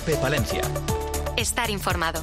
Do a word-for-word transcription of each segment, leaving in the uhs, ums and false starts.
COPE Palencia. Estar informado.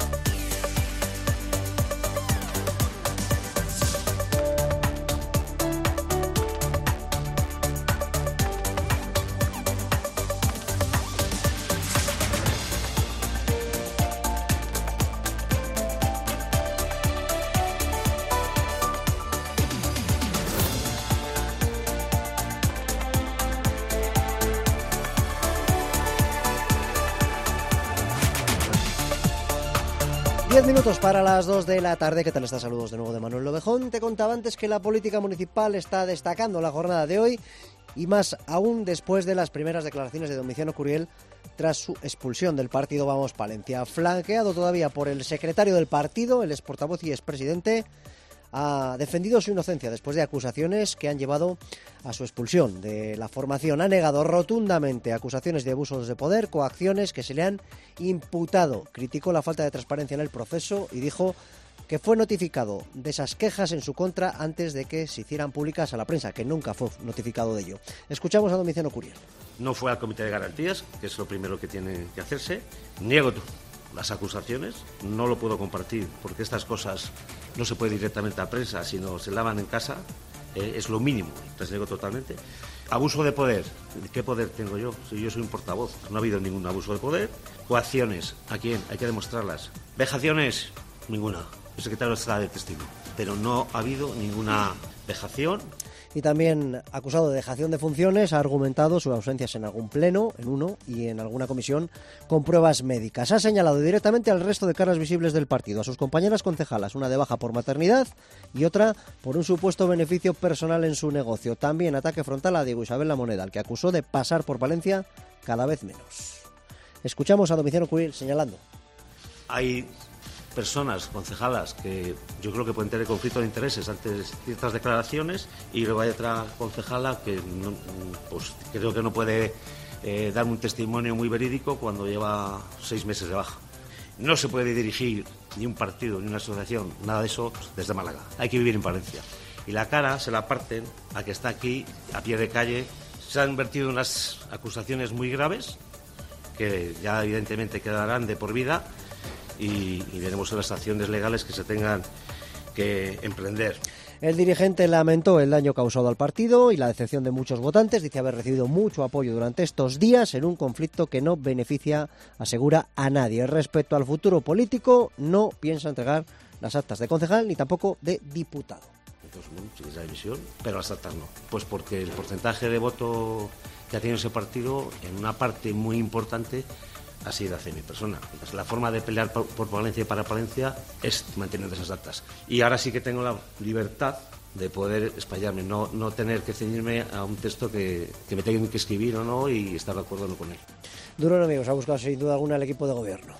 Diez minutos para las dos de la tarde. ¿Qué tal estás? Saludos de nuevo de Manuel Lobejón. Te contaba antes que la política municipal está destacando la jornada de hoy y más aún después de las primeras declaraciones de Domiciano Curiel tras su expulsión del partido Vamos Palencia. Flanqueado todavía por el secretario del partido, el exportavoz y expresidente, ha defendido su inocencia después de acusaciones que han llevado a su expulsión de la formación. Ha negado rotundamente acusaciones de abusos de poder, coacciones que se le han imputado. Criticó la falta de transparencia en el proceso y dijo que fue notificado de esas quejas en su contra antes de que se hicieran públicas a la prensa, que nunca fue notificado de ello. Escuchamos a Domiciano Curiel. No fue al Comité de Garantías, que es lo primero que tiene que hacerse. Niego las acusaciones, no lo puedo compartir porque estas cosas no se puede directamente a prensa, sino se lavan en casa, eh, es lo mínimo, les niego totalmente. Abuso de poder, ¿qué poder tengo yo? Si yo soy un portavoz, no ha habido ningún abuso de poder. Coacciones, ¿a quién? Hay que demostrarlas. Vejaciones, ninguna. El secretario está de testigo, pero no ha habido ninguna vejación. Y también, acusado de dejación de funciones, ha argumentado sus ausencias en algún pleno, en uno, y en alguna comisión con pruebas médicas. Ha señalado directamente al resto de caras visibles del partido, a sus compañeras concejalas, una de baja por maternidad y otra por un supuesto beneficio personal en su negocio. También ataque frontal a Diego Isabel La Moneda, al que acusó de pasar por Palencia cada vez menos. Escuchamos a Domiciano Curiel señalando. Hay personas, concejalas, que yo creo que pueden tener conflicto de intereses ante ciertas declaraciones, y luego hay otra concejala que no, pues, creo que no puede eh, dar un testimonio muy verídico cuando lleva seis meses de baja. No se puede dirigir ni un partido ni una asociación, nada de eso, desde Málaga. Hay que vivir en Palencia. Y la cara se la parten a que está aquí, a pie de calle. Se han vertido unas acusaciones muy graves que ya evidentemente quedarán de por vida. Y, y veremos las acciones legales que se tengan que emprender. El dirigente lamentó el daño causado al partido y la decepción de muchos votantes. Dice haber recibido mucho apoyo durante estos días en un conflicto que no beneficia, asegura, a nadie. Respecto al futuro político, no piensa entregar las actas de concejal ni tampoco de diputado. Entonces, bueno, sí que es la división, pero las actas no. Pues porque el porcentaje de voto que ha tenido ese partido, en una parte muy importante, ha sido hacia mi persona. Entonces, la forma de pelear por, por Palencia y para Palencia es manteniendo esas actas. Y ahora sí que tengo la libertad de poder explayarme, no, no tener que ceñirme a un texto que, que me tengan que escribir o no y estar de acuerdo o no con él. Duro enemigo, se ha buscado sin duda alguna el equipo de gobierno.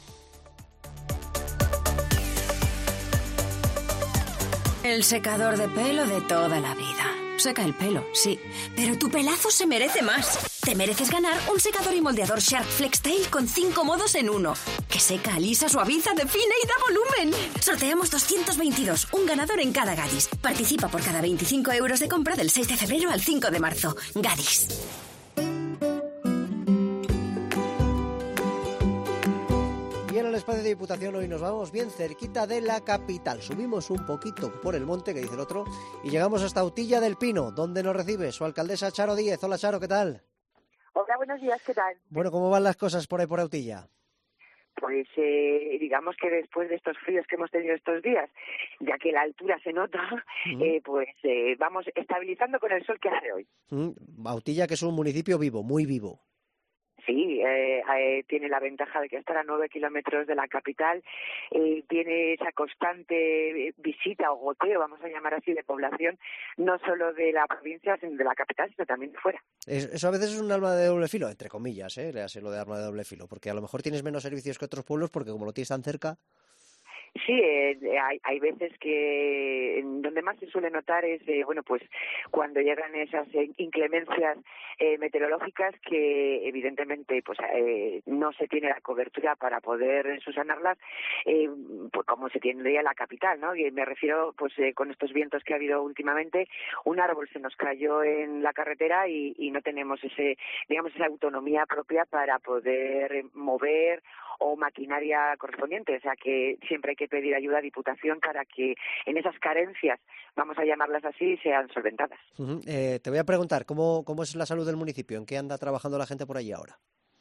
El secador de pelo de toda la vida. Seca el pelo, sí, pero tu pelazo se merece más. Te mereces ganar un secador y moldeador Shark FlexTail con cinco modos en uno. Que seca, alisa, suaviza, define y da volumen. Sorteamos doscientos veintidós, un ganador en cada Gadis. Participa por cada veinticinco euros de compra del seis de febrero al cinco de marzo. Gadis. En el espacio de Diputación hoy nos vamos bien cerquita de la capital. Subimos un poquito por el monte, que dice el otro, y llegamos hasta Autilla del Pino, donde nos recibe su alcaldesa Charo Díez. Hola Charo, ¿qué tal? Hola, buenos días, ¿qué tal? Bueno, ¿cómo van las cosas por ahí por Autilla? Pues eh, digamos que después de estos fríos que hemos tenido estos días, ya que la altura se nota, uh-huh. eh, pues eh, vamos estabilizando con el sol que hace hoy. Uh-huh. Autilla, que es un municipio vivo, muy vivo. Sí, eh, eh, tiene la ventaja de que estar a nueve kilómetros de la capital, eh, tiene esa constante visita o goteo, vamos a llamar así, de población, no solo de la provincia, sino de la capital, sino también de fuera. Es, eso a veces es un arma de doble filo, entre comillas, ¿eh? Le hace lo de arma de doble filo, porque a lo mejor tienes menos servicios que otros pueblos, porque como lo tienes tan cerca... Sí, eh, hay, hay veces que donde más se suele notar es, eh, bueno, pues cuando llegan esas eh, inclemencias eh, meteorológicas que evidentemente pues eh, no se tiene la cobertura para poder subsanarlas, eh, pues como se tendría en la capital, ¿no? Y me refiero, pues eh, con estos vientos que ha habido últimamente, un árbol se nos cayó en la carretera y, y no tenemos ese, digamos, esa autonomía propia para poder mover o maquinaria correspondiente, o sea que siempre hay que pedir ayuda a Diputación para que en esas carencias, vamos a llamarlas así, sean solventadas. Uh-huh. Eh, te voy a preguntar, ¿cómo, ¿cómo es la salud del municipio? ¿En qué anda trabajando la gente por allí ahora?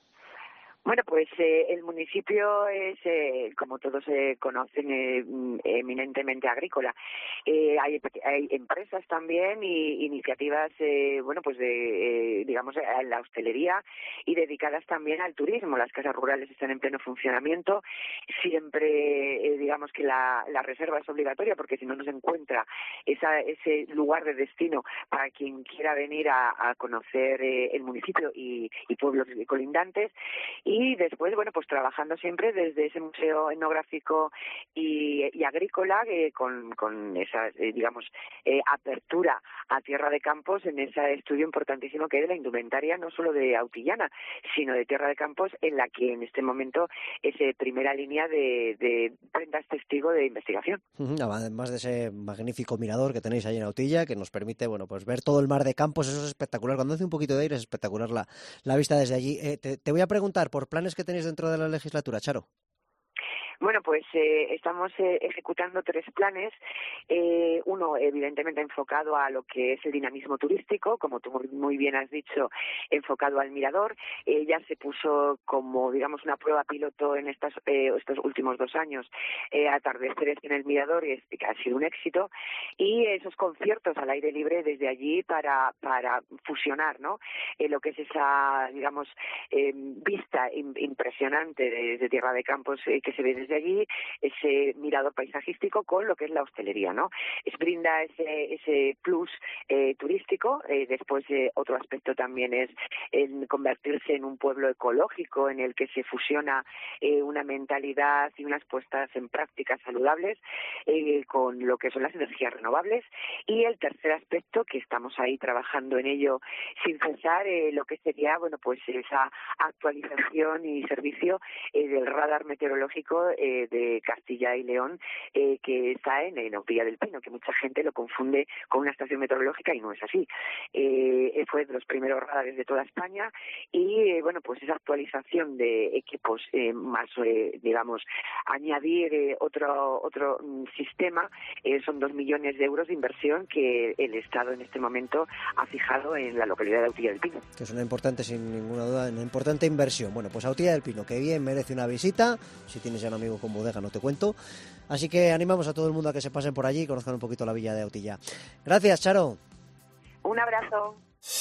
Bueno, pues eh, el municipio es, eh, como todos eh, conocen, eh, eminentemente agrícola. Eh, hay, hay empresas también y iniciativas, eh, bueno, pues de, eh, digamos, a la hostelería y dedicadas también al turismo. Las casas rurales están en pleno funcionamiento. Siempre, eh, digamos que la, la reserva es obligatoria porque si no, no se encuentra esa, ese lugar de destino para quien quiera venir a, a conocer eh, el municipio y, y pueblos colindantes. Y después, bueno, pues trabajando siempre desde ese museo etnográfico y, y agrícola eh, con, con esa, eh, digamos, eh, apertura a Tierra de Campos en ese estudio importantísimo que es de la indumentaria, no solo de Autillana, sino de Tierra de Campos, en la que en este momento es eh, primera línea de, de prendas testigo de investigación. Uh-huh. Además de ese magnífico mirador que tenéis ahí en Autilla, que nos permite, bueno, pues ver todo el mar de Campos, eso es espectacular. Cuando hace un poquito de aire es espectacular la, la vista desde allí. Eh, te, te voy a preguntar por planes que tenéis dentro de la legislatura, Charo. Bueno, pues eh, estamos eh, ejecutando tres planes. Eh, uno, evidentemente, enfocado a lo que es el dinamismo turístico, como tú muy bien has dicho, enfocado al mirador. Eh, ya se puso como, digamos, una prueba piloto en estas, eh, estos últimos dos años, eh, atardeceres en el mirador, y es, que ha sido un éxito. Y esos conciertos al aire libre desde allí para, para fusionar, ¿no? Eh, lo que es esa, digamos, eh, vista impresionante de, de Tierra de Campos eh, que se ve desde de allí, ese mirador paisajístico con lo que es la hostelería, ¿no? Es brinda ese ese plus eh, turístico. Eh, después eh, otro aspecto también es el convertirse en un pueblo ecológico en el que se fusiona eh, una mentalidad y unas puestas en prácticas saludables eh, con lo que son las energías renovables. Y el tercer aspecto, que estamos ahí trabajando en ello sin cesar, eh, lo que sería, bueno, pues esa actualización y servicio eh, del radar meteorológico Eh, de Castilla y León, eh, que está en, en Autilla del Pino, que mucha gente lo confunde con una estación meteorológica y no es así. Eh, fue de los primeros radares de toda España y, eh, bueno, pues esa actualización de equipos eh, más, eh, digamos, añadir eh, otro otro um, sistema, eh, son dos millones de euros de inversión que el Estado en este momento ha fijado en la localidad de Autilla del Pino. Que es una importante, sin ninguna duda, una importante inversión. Bueno, pues Autilla del Pino, que bien merece una visita. Si tienes ya un amigo con bodega, no te cuento. Así que animamos a todo el mundo a que se pasen por allí y conozcan un poquito la villa de Autilla. Gracias, Charo. Un abrazo.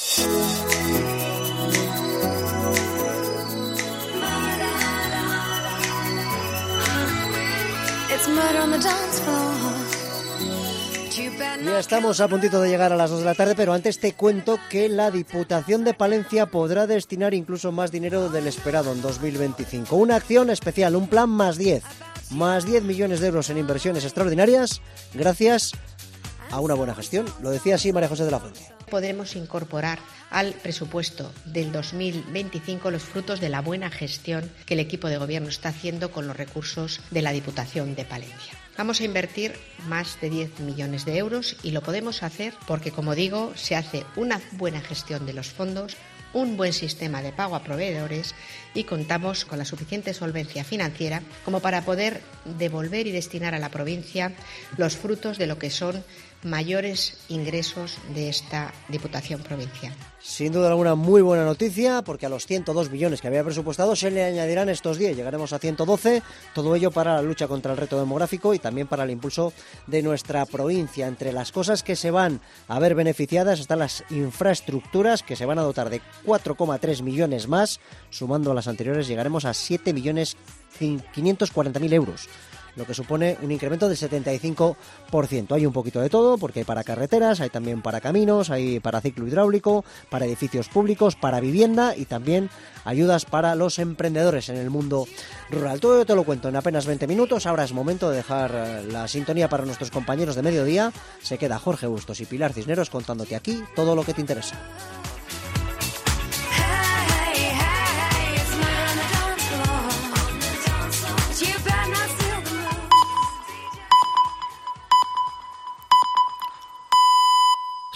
Ya estamos a puntito de llegar a las dos de la tarde, pero antes te cuento que la Diputación de Palencia podrá destinar incluso más dinero del esperado en dos mil veinticinco. Una acción especial, un plan más diez. Más diez millones de euros en inversiones extraordinarias gracias a una buena gestión. Lo decía así María José de la Fuente. Podremos incorporar al presupuesto del dos mil veinticinco los frutos de la buena gestión que el equipo de gobierno está haciendo con los recursos de la Diputación de Palencia. Vamos a invertir más de diez millones de euros y lo podemos hacer porque, como digo, se hace una buena gestión de los fondos, un buen sistema de pago a proveedores y contamos con la suficiente solvencia financiera como para poder devolver y destinar a la provincia los frutos de lo que son mayores ingresos de esta Diputación Provincial. Sin duda alguna muy buena noticia, porque a los ciento dos millones que había presupuestado se le añadirán estos diez, llegaremos a ciento doce, todo ello para la lucha contra el reto demográfico y también para el impulso de nuestra provincia. Entre las cosas que se van a ver beneficiadas están las infraestructuras, que se van a dotar de cuatro coma tres millones más, sumando a las anteriores llegaremos a siete millones quinientos cuarenta mil euros. lo que supone un incremento del setenta y cinco por ciento. Hay un poquito de todo, porque hay para carreteras, hay también para caminos, hay para ciclo hidráulico, para edificios públicos, para vivienda y también ayudas para los emprendedores en el mundo rural. Todo te lo cuento en apenas veinte minutos. Ahora es momento de dejar la sintonía para nuestros compañeros de mediodía. Se queda Jorge Bustos y Pilar Cisneros contándote aquí todo lo que te interesa.